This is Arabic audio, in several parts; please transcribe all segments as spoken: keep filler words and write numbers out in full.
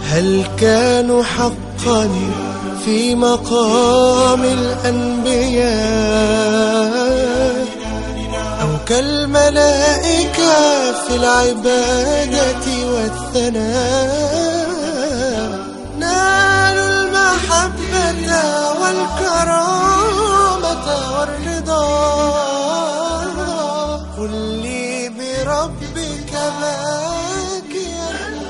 هل كانوا حقا في مقام الأنبياء أو كالملائكة في العبادة والثناء؟ نالوا المحبة والكرامة والرضا. قل لي بربك باكيا.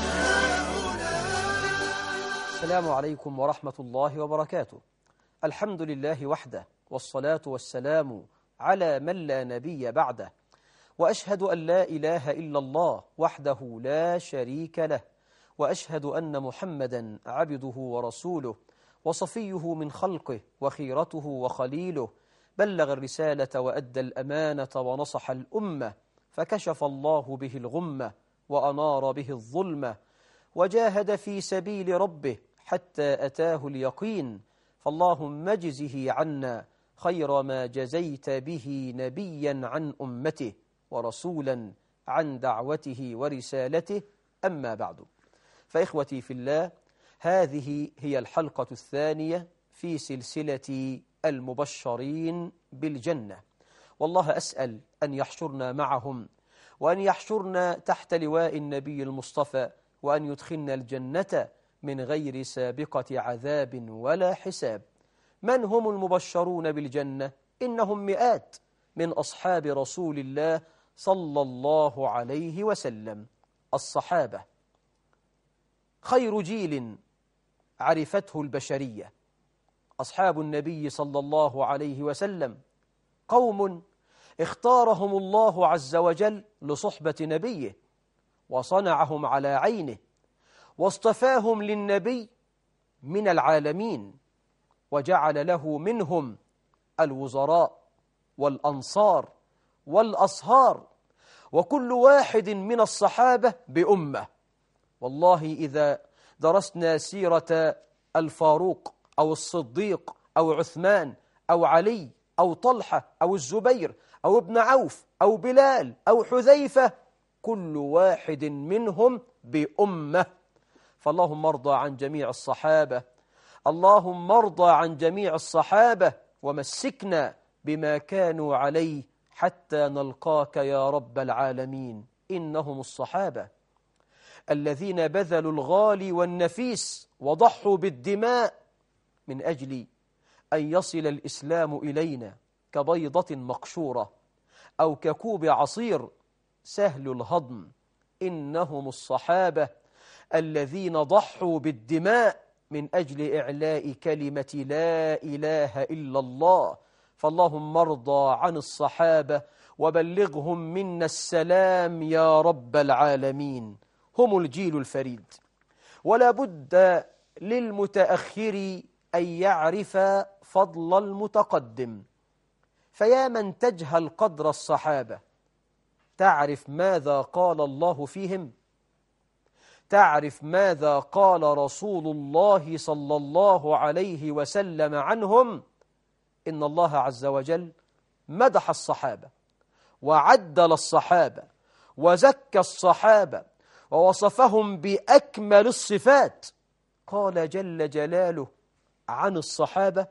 السلام عليكم ورحمة الله وبركاته. الحمد لله وحده، والصلاة والسلام على من لا نبي بعده، وأشهد أن لا إله إلا الله وحده لا شريك له، وأشهد أن محمدا عبده ورسوله وصفيه من خلقه وخيرته وخليله، بلغ الرسالة وأدى الأمانة ونصح الأمة، فكشف الله به الغمة وأنار به الظلمة، وجاهد في سبيل ربه حتى أتاه اليقين. فاللهم اجزه عنا خير ما جزيت به نبيا عن أمته ورسولا عن دعوته ورسالته. أما بعد، فإخوتي في الله، هذه هي الحلقة الثانية في سلسلة المبشرين بالجنة، والله أسأل أن يحشرنا معهم، وأن يحشرنا تحت لواء النبي المصطفى، وأن يدخلنا الجنة من غير سابقة عذاب ولا حساب. من هم المبشرون بالجنة؟ إنهم مئات من أصحاب رسول الله صلى الله عليه وسلم. الصحابة خير جيل عرفته البشرية. أصحاب النبي صلى الله عليه وسلم قوم اختارهم الله عز وجل لصحبة نبيه، وصنعهم على عينه، واصطفاهم للنبي من العالمين، وجعل له منهم الوزراء والأنصار والأصهار، وكل واحد من الصحابة بأمة. والله إذا درسنا سيرة الفاروق أو الصديق أو عثمان أو علي أو طلحة أو الزبير أو ابن عوف أو بلال أو حذيفة، كل واحد منهم بأمة. فاللهم ارضى عن جميع الصحابة، اللهم ارضى عن جميع الصحابة، ومسكنا بما كانوا عليه حتى نلقاك يا رب العالمين. إنهم الصحابة الذين بذلوا الغالي والنفيس وضحوا بالدماء من أجل أن يصل الإسلام إلينا كبيضة مقشورة أو ككوب عصير سهل الهضم. إنهم الصحابة الذين ضحوا بالدماء من أجل إعلاء كلمة لا إله إلا الله. فاللهم ارضى عن الصحابة وبلغهم منا السلام يا رب العالمين. هم الجيل الفريد، ولا بد للمتأخر أن يعرف فضل المتقدم. فيا من تجهل قدر الصحابة، تعرف ماذا قال الله فيهم؟ تعرف ماذا قال رسول الله صلى الله عليه وسلم عنهم؟ إن الله عز وجل مدح الصحابة وعدل الصحابة وزكى الصحابة ووصفهم بأكمل الصفات. قال جل جلاله عن الصحابة: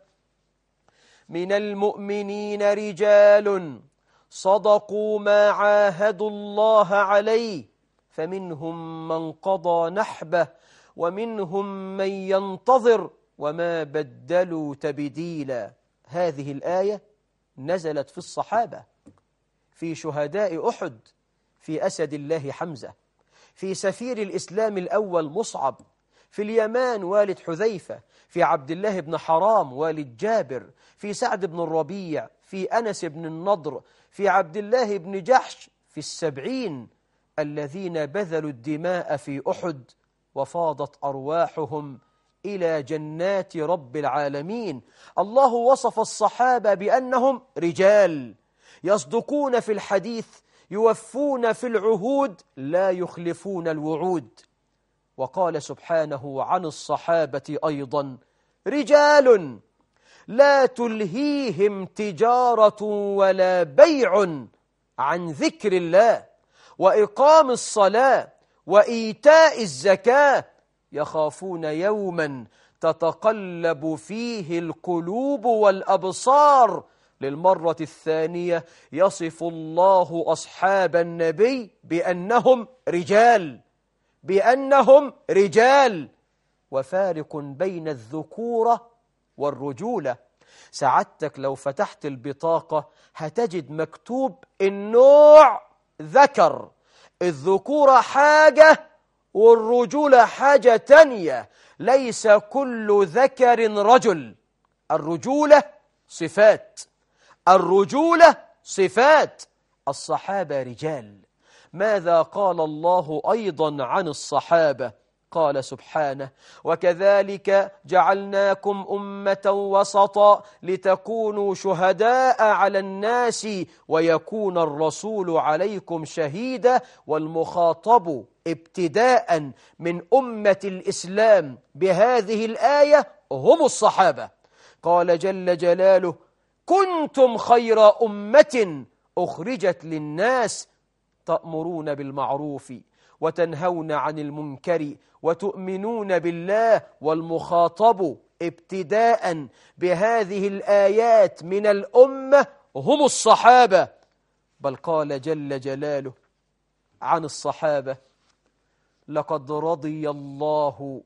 من المؤمنين رجال صدقوا ما عاهدوا الله عليه، فمنهم من قضى نحبه ومنهم من ينتظر وما بدلوا تبديلا. هذه الآية نزلت في الصحابة، في شهداء أحد، في أسد الله حمزة، في سفير الإسلام الأول مصعب، في اليمان والد حذيفة، في عبد الله بن حرام والد جابر، في سعد بن الربيع، في أنس بن النضر، في عبد الله بن جحش، في السبعين الذين بذلوا الدماء في أحد وفاضت أرواحهم إلى جنات رب العالمين. الله وصف الصحابة بأنهم رجال يصدقون في الحديث، يوفون في العهود، لا يخلفون الوعود. وقال سبحانه عن الصحابة أيضا: رجال لا تلهيهم تجارة ولا بيع عن ذكر الله وإقام الصلاة وإيتاء الزكاة يخافون يوما تتقلب فيه القلوب والأبصار. للمرة الثانية يصف الله أصحاب النبي بأنهم رجال، بأنهم رجال، وفارق بين الذكورة والرجولة. سعادتك لو فتحت البطاقة هتجد مكتوب النوع ذكر، الذكورة حاجة والرجولة حاجة تانية. ليس كل ذكر رجل، الرجولة صفات، الرجولة صفات. الصحابة رجال. ماذا قال الله أيضا عن الصحابة؟ قال سبحانه: وكذلك جعلناكم أمة وسطا لتكونوا شهداء على الناس ويكون الرسول عليكم شهيدا. والمخاطب ابتداء من أمة الإسلام بهذه الآية هم الصحابة. قال جل جلاله: كنتم خير أمة أخرجت للناس تأمرون بالمعروف وتنهون عن المنكر وتؤمنون بالله. والمخاطب ابتداء بهذه الآيات من الأمة هم الصحابة. بل قال جل جلاله عن الصحابة: لقد رضي الله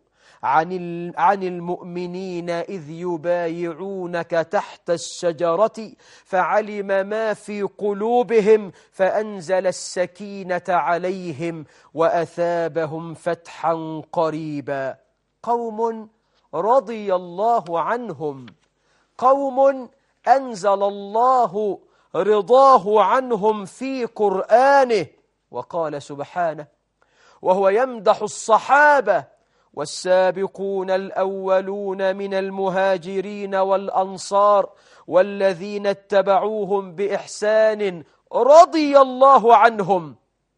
عن عن المؤمنين إذ يبايعونك تحت الشجرة فعلم ما في قلوبهم فأنزل السكينة عليهم وأثابهم فتحا قريبا. قوم رضي الله عنهم، قوم أنزل الله رضاه عنهم في قرآنه. وقال سبحانه وهو يمدح الصحابة: والسابقون الأولون من المهاجرين والأنصار والذين اتبعوهم بإحسان رضي الله عنهم،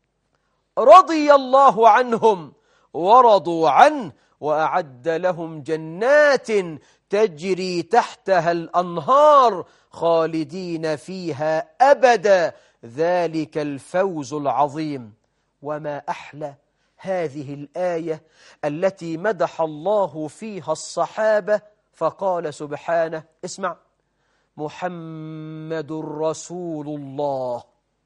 رضي الله عنهم ورضوا عنه وأعد لهم جنات تجري تحتها الأنهار خالدين فيها أبدا ذلك الفوز العظيم. وما أحلى هذه الآية التي مدح الله فيها الصحابة. فقال سبحانه: اسمع: محمد رسول الله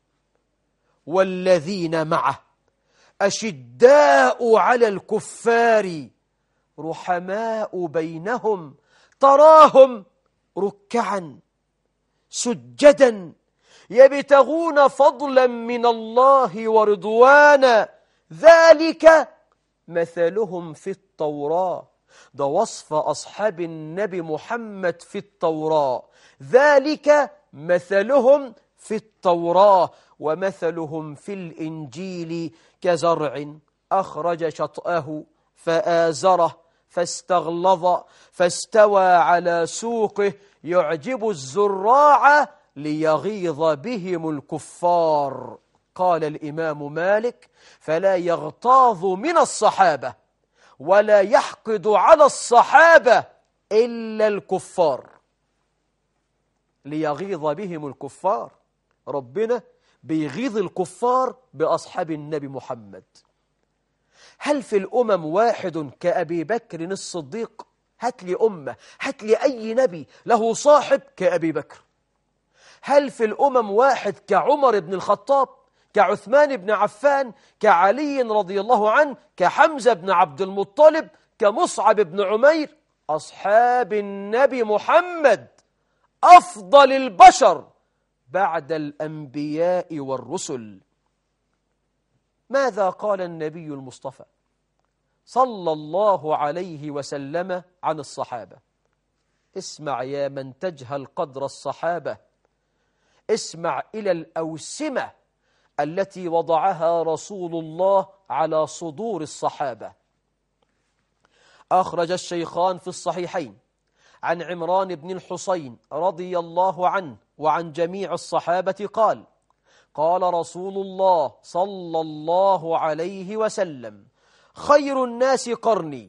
والذين معه أشداء على الكفار رحماء بينهم تراهم ركعا سجدا يبتغون فضلا من الله ورضوانا ذلك مثلهم في التوراة. ده وصف أصحاب النبي محمد في التوراة. ذلك مثلهم في التوراة ومثلهم في الإنجيل كزرع أخرج شطأه فآزره فاستغلظ فاستوى على سوقه يعجب الزراع ليغيظ بهم الكفار. قال الإمام مالك: فلا يغتاظ من الصحابة ولا يحقد على الصحابة إلا الكفار. ليغيظ بهم الكفار. ربنا بيغيظ الكفار بأصحاب النبي محمد. هل في الأمم واحد كأبي بكر الصديق؟ هات لي أمة، هات لي أي نبي له صاحب كأبي بكر. هل في الأمم واحد كعمر بن الخطاب، كعثمان بن عفان، كعلي رضي الله عنه، كحمزة بن عبد المطلب، كمصعب بن عمير؟ أصحاب النبي محمد أفضل البشر بعد الأنبياء والرسل. ماذا قال النبي المصطفى صلى الله عليه وسلم عن الصحابة؟ اسمع يا من تجهل قدر الصحابة، اسمع إلى الأوسمة التي وضعها رسول الله على صدور الصحابة. أخرج الشيخان في الصحيحين عن عمران بن الحصين رضي الله عنه وعن جميع الصحابة قال: قال رسول الله صلى الله عليه وسلم: خير الناس قرني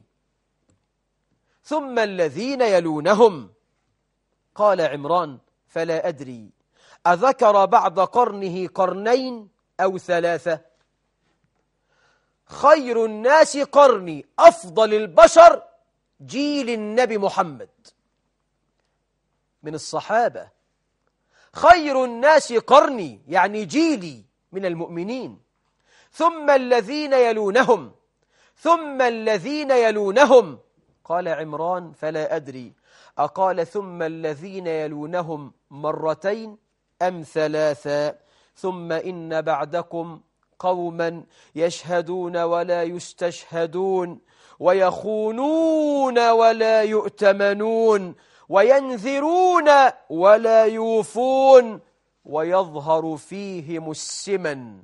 ثم الذين يلونهم. قال عمران: فلا أدري أذكر بعد قرنه قرنين أو ثلاثة؟ خير الناس قرني، أفضل البشر جيل النبي محمد. من الصحابة خير الناس قرني يعني جيلي من المؤمنين، ثم الذين يلونهم ثم الذين يلونهم. قال عمران فلا أدري أقال ثم الذين يلونهم مرتين أم ثلاثا، ثم إن بعدكم قوما يشهدون ولا يستشهدون ويخونون ولا يؤتمنون وينذرون ولا يوفون ويظهر فيهم السمن.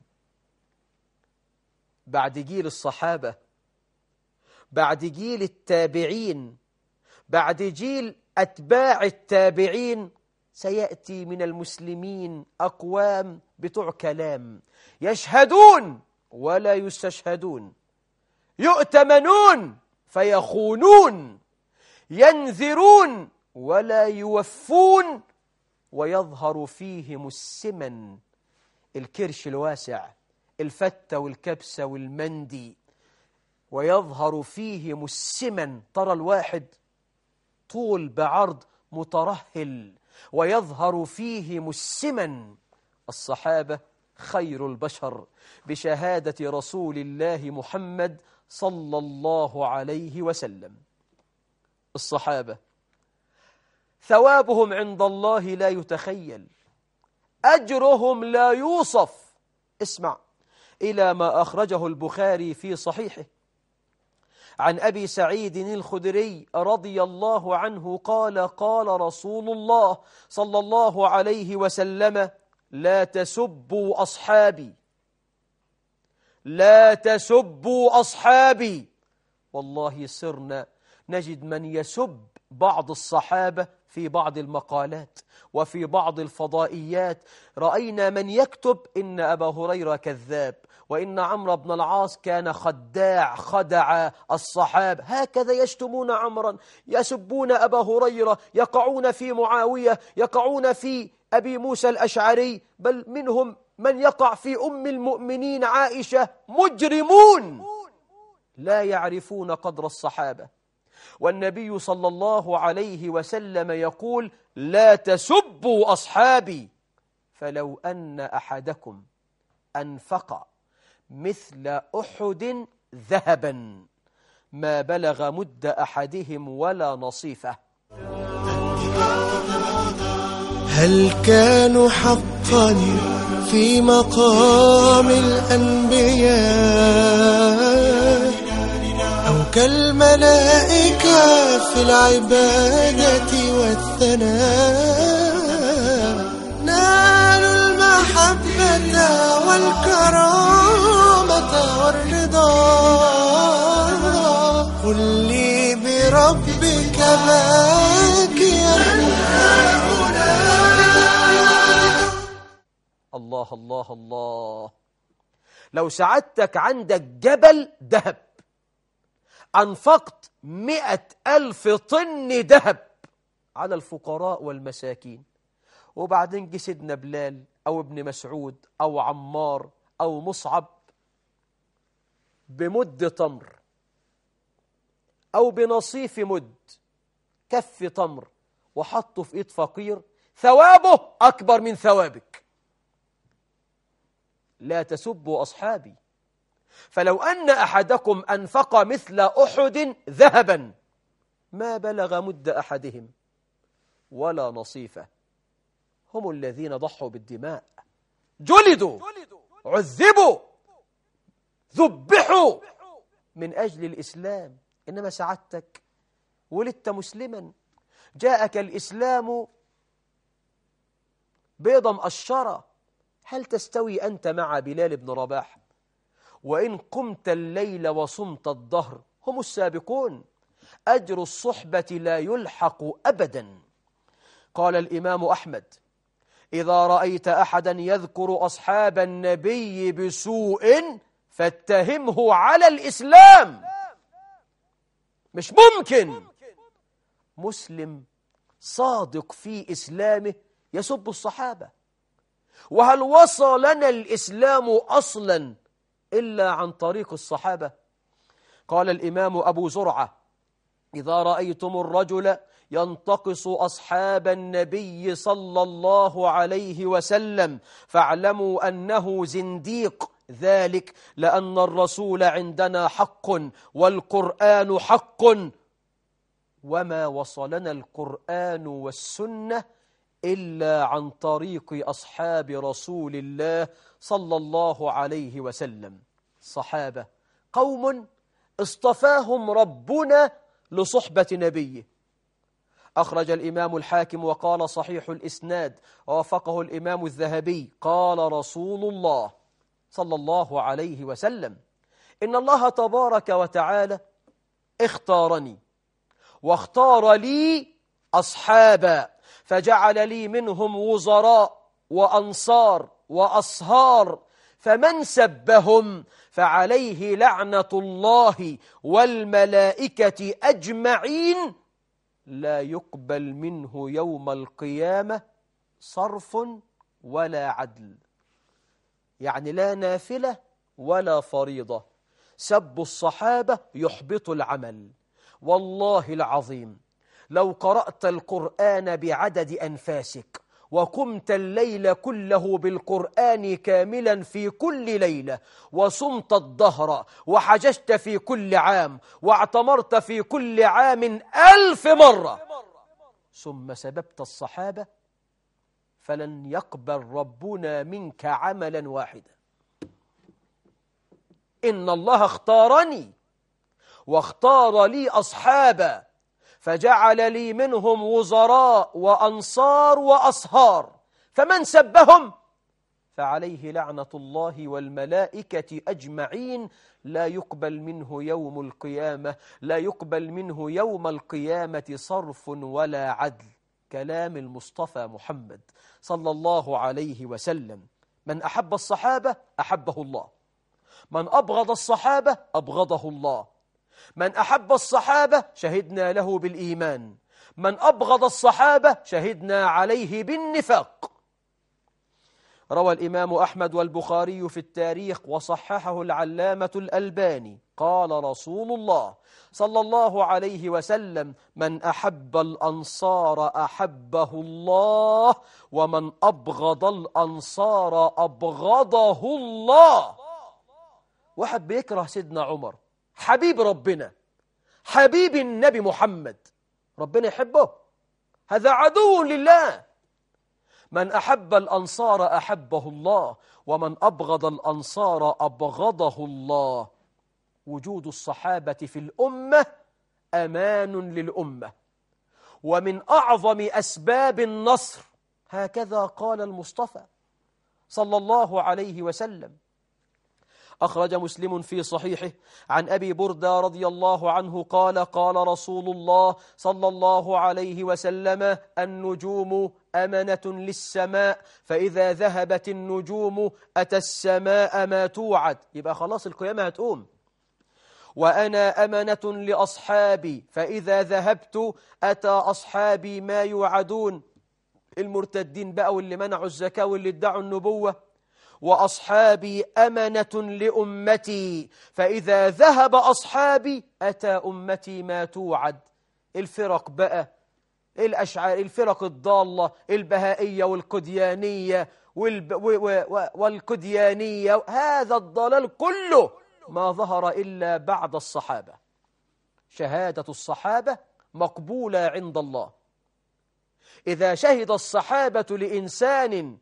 بعد جيل الصحابة، بعد جيل التابعين، بعد جيل أتباع التابعين، سيأتي من المسلمين أقوام بتوع كلام، يشهدون ولا يستشهدون، يؤتمنون فيخونون، ينذرون ولا يوفون، ويظهر فيهم السمن، الكرش الواسع، الفتة والكبسة والمندي، ويظهر فيهم السمن. ترى الواحد طول بعرض مترهل ويظهر فيهم السمن. الصحابة خير البشر بشهادة رسول الله محمد صلى الله عليه وسلم. الصحابة ثوابهم عند الله لا يتخيل، أجرهم لا يوصف. اسمع إلى ما أخرجه البخاري في صحيحه عن أبي سعيد الخدري رضي الله عنه قال قال رسول الله صلى الله عليه وسلم: لا تسبوا أصحابي، لا تسبوا أصحابي. والله صرنا نجد من يسب بعض الصحابة في بعض المقالات وفي بعض الفضائيات. رأينا من يكتب إن أبا هريرة كذاب، وإن عمرو بن العاص كان خداع خدع الصحابة. هكذا يشتمون عمرا، يسبون أبا هريرة، يقعون في معاوية، يقعون في أبي موسى الأشعري، بل منهم من يقع في أم المؤمنين عائشة. مجرمون لا يعرفون قدر الصحابة. والنبي صلى الله عليه وسلم يقول: لا تسبوا أصحابي، فلو أن أحدكم أنفق مثل أحد ذهبا ما بلغ مد أحدهم ولا نصيفه. هل كانوا حقا في مقام الأنبياء أو كالملائكة في العبادة والثناء؟ نالوا المحبة والكرامة والرضا. قل لي بربك باكيا. الله الله الله. لو سعادتك عندك جبل ذهب، أنفقت مئة ألف طن ذهب على الفقراء والمساكين، وبعدين جه سيدنا بلال أو ابن مسعود أو عمار أو مصعب بمد تمر أو بنصيف مد، كف تمر، وحطه في إيد فقير، ثوابه أكبر من ثوابك. لا تسبوا أصحابي، فلو أن أحدكم أنفق مثل أحد ذهبا ما بلغ مد أحدهم ولا نصيفه. هم الذين ضحوا بالدماء، جلدوا، عذبوا، ذبحوا من أجل الإسلام. إنما سعادتك ولدت مسلما، جاءك الإسلام بيضة مقشرة، هل تستوي أنت مع بلال بن رباح؟ وإن قمت الليل وصمت الظهر هم السابقون. أجر الصحبة لا يلحق أبدا. قال الإمام أحمد: إذا رأيت أحدا يذكر أصحاب النبي بسوء فاتهمه على الإسلام. مش ممكن مسلم صادق في إسلامه يسب الصحابة. وهل وصلنا الإسلام أصلا إلا عن طريق الصحابة. قال الإمام أبو زرعة: إذا رأيتم الرجل ينتقص أصحاب النبي صلى الله عليه وسلم فاعلموا أنه زنديق، ذلك لأن الرسول عندنا حق والقرآن حق، وما وصلنا القرآن والسنة إلا عن طريق أصحاب رسول الله صلى الله عليه وسلم. صحابة قوم اصطفاهم ربنا لصحبة نبيه. أخرج الإمام الحاكم وقال صحيح الإسناد ووافقه الإمام الذهبي قال رسول الله صلى الله عليه وسلم: إن الله تبارك وتعالى اختارني واختار لي أصحابا فجعل لي منهم وزراء وأنصار وأصهار، فمن سبهم فعليه لعنة الله والملائكة أجمعين لا يقبل منه يوم القيامة صرف ولا عدل. يعني لا نافلة ولا فريضة. سب الصحابة يحبط العمل. والله العظيم لو قرأت القرآن بعدد أنفاسك وقمت الليل كله بالقرآن كاملا في كل ليلة، وصمت الدهر وحججت في كل عام واعتمرت في كل عام ألف مرة، ثم سببت الصحابة، فلن يقبل ربنا منك عملا واحدا. إن الله اختارني واختار لي أصحابا فجعل لي منهم وزراء وأنصار وأصهار، فمن سبهم فعليه لعنة الله والملائكة أجمعين لا يقبل منه يوم القيامة لا يقبل منه يوم القيامة صرف ولا عدل. كلام المصطفى محمد صلى الله عليه وسلم. من أحب الصحابة أحبه الله، من أبغض الصحابة أبغضه الله. من أحب الصحابة شهدنا له بالإيمان، من أبغض الصحابة شهدنا عليه بالنفاق. روى الإمام أحمد والبخاري في التاريخ وصححه العلامة الألباني قال رسول الله صلى الله عليه وسلم: من أحب الأنصار أحبه الله، ومن أبغض الأنصار أبغضه الله. واحد بيكره سيدنا عمر، حبيب ربنا، حبيب النبي محمد، ربنا يحبه؟ هذا عدو لله. من أحب الأنصار أحبه الله، ومن أبغض الأنصار أبغضه الله. وجود الصحابة في الأمة أمان للأمة، ومن أعظم أسباب النصر، هكذا قال المصطفى صلى الله عليه وسلم. أخرج مسلم في صحيحه عن أبي بردة رضي الله عنه قال: قال رسول الله صلى الله عليه وسلم: النجوم أمنة للسماء، فإذا ذهبت النجوم أتى السماء ما توعد. يبقى خلاص القيامة هتقوم. وأنا أمنة لأصحابي، فإذا ذهبت أتى أصحابي ما يوعدون. المرتدين بقى واللي منعوا الزكاة واللي ادعوا النبوة. وأصحابي أمنة لأمتي، فإذا ذهب أصحابي أتى أمتي ما توعد. الفرق بقى، الأشعار، الفرق الضالة، البهائية والقديانية والب... و... و... والقديانية، هذا الضلال كله ما ظهر إلا بعد الصحابة. شهادة الصحابة مقبولة عند الله. إذا شهد الصحابة لإنسان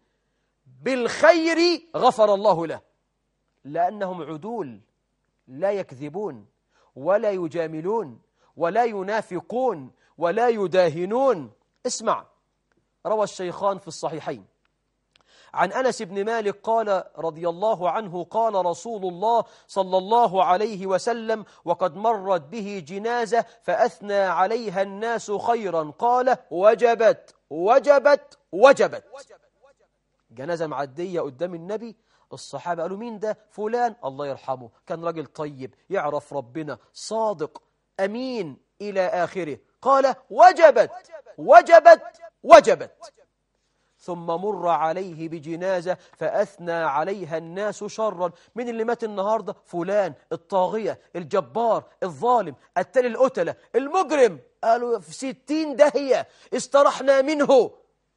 بالخير غفر الله له، لأنهم عدول لا يكذبون ولا يجاملون ولا ينافقون ولا يداهنون. اسمع، روى الشيخان في الصحيحين عن أنس بن مالك قال رضي الله عنه: قال رسول الله صلى الله عليه وسلم: وقد مرت به جنازة فأثنى عليها الناس خيرا، قال: وجبت وجبت وجبت. جنازة معدية قدام النبي، الصحابة قالوا: مين ده؟ فلان، الله يرحمه، كان راجل طيب يعرف ربنا، صادق أمين إلى آخره. قال: وجبت وجبت وجبت. ثم مر عليه بجنازة فأثنى عليها الناس شرا. من اللي مات النهاردة؟ فلان الطاغية الجبار الظالم التالي القتلة المجرم. قالوا في ستين داهية استرحنا منه.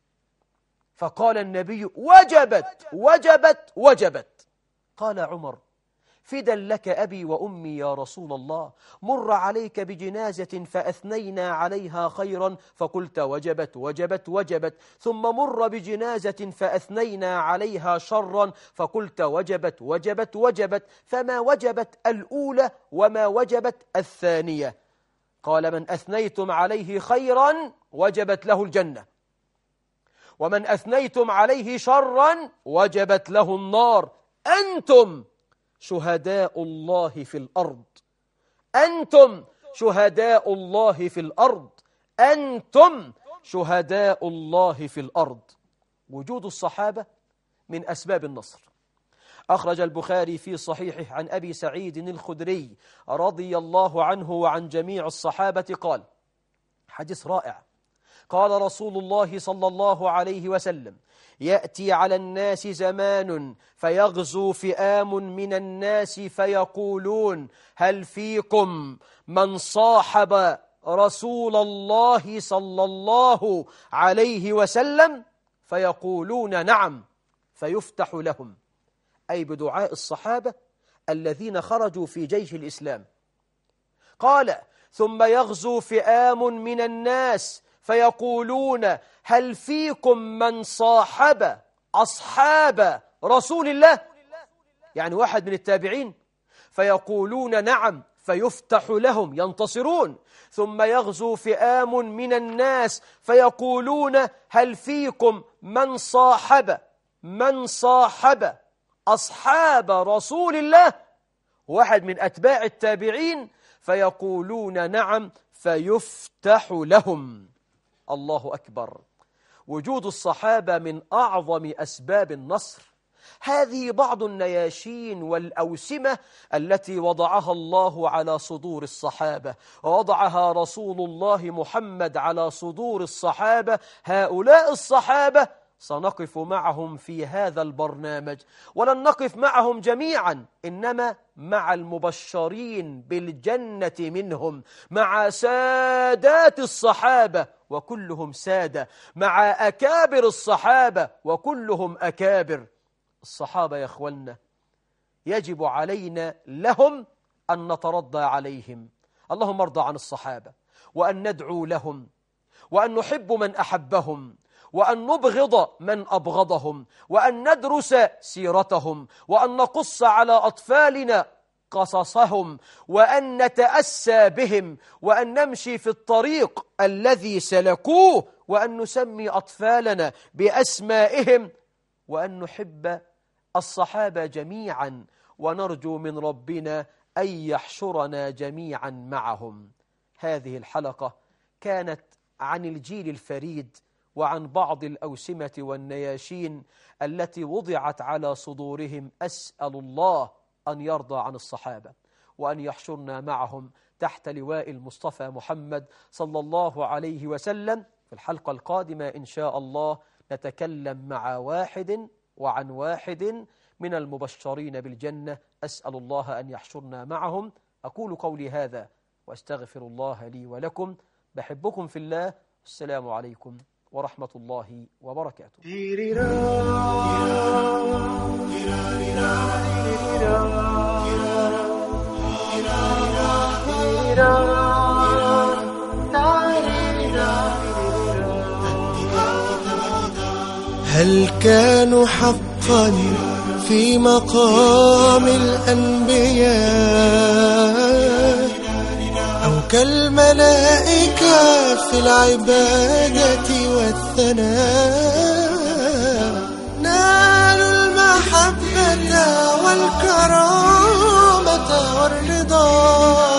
فقال النبي وجبت وجبت وجبت. قال عمر فدا لك أبي وأمي يا رسول الله، مر عليك بجنازة فأثنينا عليها خيرا فقلت وجبت وجبت وجبت، ثم مر بجنازة فأثنينا عليها شرا فقلت وجبت وجبت وجبت، فما وجبت الأولى وما وجبت الثانية؟ قال من أثنيتم عليه خيرا وجبت له الجنة، ومن أثنيتم عليه شرا وجبت له النار. أنتم شهداء الله في الأرض، أنتم شهداء الله في الأرض، أنتم شهداء الله في الأرض. وجود الصحابة من أسباب النصر. أخرج البخاري في صحيحه عن أبي سعيد الخدري رضي الله عنه وعن جميع الصحابة قال، حديث رائع، قال رسول الله صلى الله عليه وسلم يأتي على الناس زمان فيغزو فئام من الناس فيقولون هل فيكم من صاحب رسول الله صلى الله عليه وسلم؟ فيقولون نعم، فيفتح لهم، أي بدعاء الصحابة الذين خرجوا في جيش الإسلام. قال ثم يغزو فئام من الناس فيقولون هل فيكم من صاحب أصحاب رسول الله؟ يعني واحد من التابعين. فيقولون نعم، فيفتح لهم، ينتصرون. ثم يغزو فئام من الناس فيقولون هل فيكم من صاحب من صاحب أصحاب رسول الله؟ واحد من أتباع التابعين. فيقولون نعم، فيفتح لهم. الله أكبر. وجود الصحابة من أعظم أسباب النصر. هذه بعض النياشين والأوسمة التي وضعها الله على صدور الصحابة، ووضعها رسول الله محمد على صدور الصحابة. هؤلاء الصحابة سنقف معهم في هذا البرنامج، ولن نقف معهم جميعا، إنما مع المبشرين بالجنة منهم، مع سادات الصحابة وكلهم سادة، مع أكابر الصحابة وكلهم أكابر. الصحابة يا أخوانا يجب علينا لهم أن نترضى عليهم. اللهم ارضى عن الصحابة، وأن ندعو لهم، وأن نحب من أحبهم، وأن نبغض من أبغضهم، وأن ندرس سيرتهم، وأن نقص على أطفالنا قصصهم، وأن نتأسى بهم، وأن نمشي في الطريق الذي سلكوه، وأن نسمي أطفالنا بأسمائهم، وأن نحب الصحابة جميعا، ونرجو من ربنا أن يحشرنا جميعا معهم. هذه الحلقة كانت عن الجيل الفريد، وعن بعض الأوسمة والنياشين التي وضعت على صدورهم. أسأل الله أن يرضى عن الصحابة، وأن يحشرنا معهم تحت لواء المصطفى محمد صلى الله عليه وسلم. في الحلقة القادمة إن شاء الله نتكلم مع واحد وعن واحد من المبشرين بالجنة. أسأل الله أن يحشرنا معهم. أقول قولي هذا وأستغفر الله لي ولكم. بحبكم في الله. السلام عليكم ورحمة الله وبركاته. هل كانوا حقا في مقام الأنبياء، أو كالملائكة في العبادة والثناء؟ نالوا المحبة والكرامة والرضا